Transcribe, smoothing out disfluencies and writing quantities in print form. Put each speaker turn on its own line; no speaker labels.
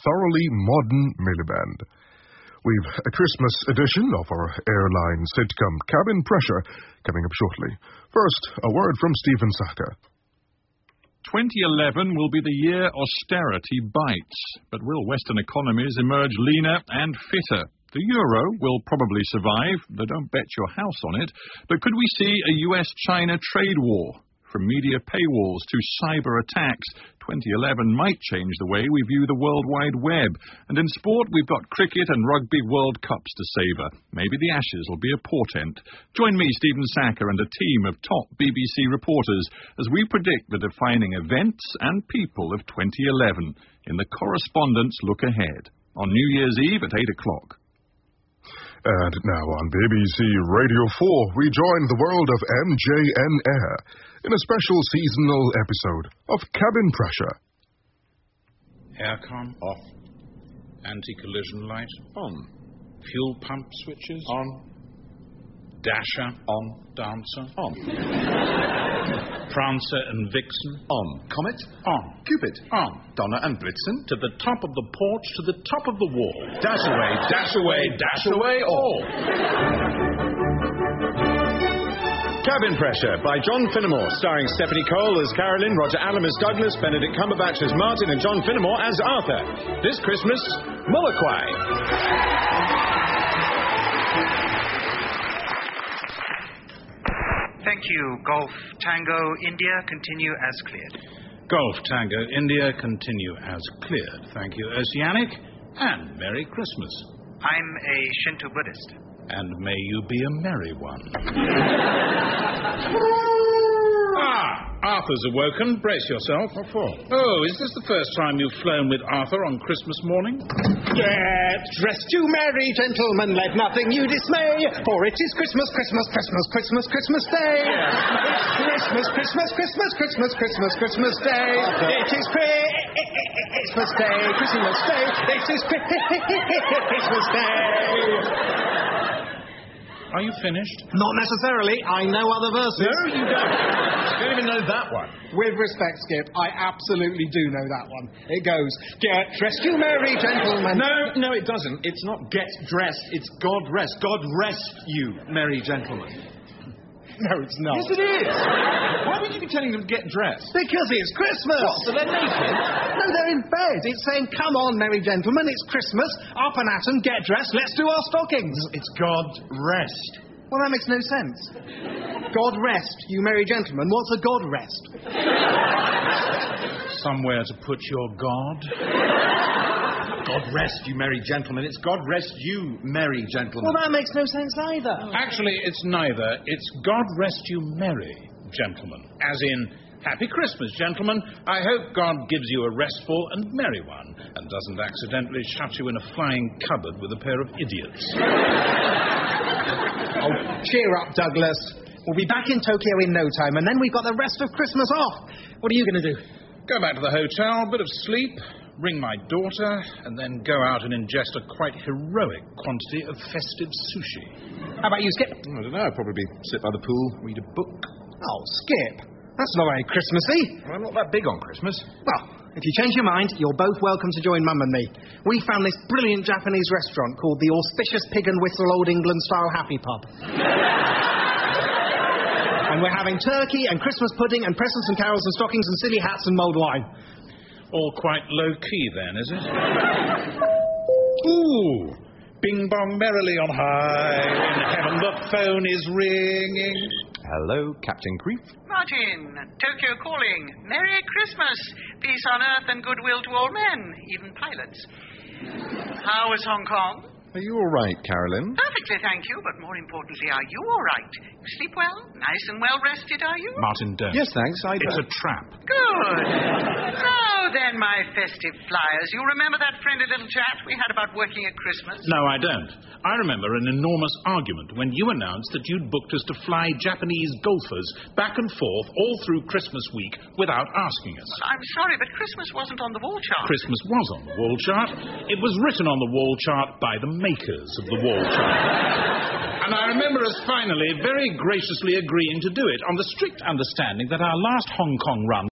thoroughly modern miniband. We've a Christmas edition of our airline sitcom Cabin Pressure coming up shortly. First, a word from Stephen Saka.
2011 will be the year austerity bites, but will Western economies emerge leaner and fitter? The euro will probably survive, though don't bet your house on it. But could we see a US-China trade war? From media paywalls to cyber attacks, 2011 might change the way we view the World Wide Web. And in sport, we've got cricket and rugby World Cups to savour. Maybe the Ashes will be a portent. Join me, Stephen Saka, and a team of top BBC reporters as we predict the defining events and people of 2011 in the Correspondents' Look Ahead on New Year's Eve at 8 o'clock.
And now on BBC Radio 4, we join the world of MJN Air in a special seasonal episode of Cabin Pressure.
Aircon off. Anti-collision light on. Fuel pump switches on. Dasher on. Dancer on. Prancer and Vixen
on. Comet
on.
Cupid
on.
Donner and Blitzen
To the top of the porch, to the top of the wall.
Dash away, dash away, dash away all. Cabin Pressure by John Finnemore, starring Stephanie Cole as Carolyn, Roger Allam as Douglas, Benedict Cumberbatch as Martin, and John Finnemore as Arthur. This Christmas, Molokwai.
Thank you. Golf Tango India, continue as cleared.
Golf Tango India, continue as cleared. Thank you, Oceanic, and Merry Christmas.
I'm a Shinto Buddhist.
And may you be a merry one. Arthur's awoken. Brace yourself.
What for?
Oh, is this the first time you've flown with Arthur on Christmas morning?
Get dressed, you merry gentlemen, let nothing you dismay, for it is Christmas, Christmas, Christmas, Christmas, Christmas Day. Christmas, Christmas, Christmas, Christmas, Christmas, Christmas Day. It is Christmas Day, Christmas Day. It is Christmas Day.
Are you finished?
Not necessarily. I know other verses.
No, you don't. You don't even know that one.
With respect, Skip, I absolutely do know that one. It goes, get dressed, you merry gentlemen.
No, it doesn't. It's not get dressed. It's God rest. God rest you, merry gentlemen.
No, it's not.
Yes, it is. Why would you be telling them get dressed?
Because it's Christmas.
What, so they're naked?
No, they're in bed. It's saying, come on, merry gentlemen, it's Christmas. Up and at 'em, get dressed, let's do our stockings.
It's God rest.
Well, that makes no sense. God rest, you merry gentlemen. What's a God rest?
Somewhere to put your God.
God rest you, merry gentlemen. It's God rest you, merry gentlemen.
Well, that makes no sense either.
Actually, it's neither. It's God rest you merry, gentlemen. As in, Happy Christmas, gentlemen. I hope God gives you a restful and merry one and doesn't accidentally shut you in a flying cupboard with a pair of idiots.
Oh, cheer up, Douglas. We'll be back in Tokyo in no time, and then we've got the rest of Christmas off. What are you going to do?
Go back to the hotel, bit of sleep, ring my daughter, and then go out and ingest a quite heroic quantity of festive sushi.
How about you, Skip?
I don't know. I'll probably sit by the pool, read a book.
Oh, Skip. That's not very Christmassy.
Well, I'm not that big on Christmas.
Well, if you change your mind, you're both welcome to join Mum and me. We found this brilliant Japanese restaurant called the Auspicious Pig and Whistle Old England-style Happy Pub. And we're having turkey and Christmas pudding and presents and carols and stockings and silly hats and mulled wine.
All quite low-key, then, is it? Ooh! Bing bong merrily on high in heaven, the phone is ringing.
Hello, Captain Creep.
Martin, Tokyo calling. Merry Christmas. Peace on earth and goodwill to all men, even pilots. How is Hong Kong?
Are you all right, Carolyn?
Perfectly, thank you, but more importantly, are you all right? You sleep well? Nice and well rested, are you?
Martin, don't.
Yes, thanks.
It's a trap.
Good. Now then, my festive flyers, you remember that friendly little chat we had about working at Christmas?
No, I don't. I remember an enormous argument when you announced that you'd booked us to fly Japanese golfers back and forth all through Christmas week without asking us.
Well, I'm sorry, but Christmas wasn't on the wall chart.
Christmas was on the wall chart. It was written on the wall chart by the makers of the wall chart. And I remember us finally very graciously agreeing to do it on the strict understanding that our last Hong Kong run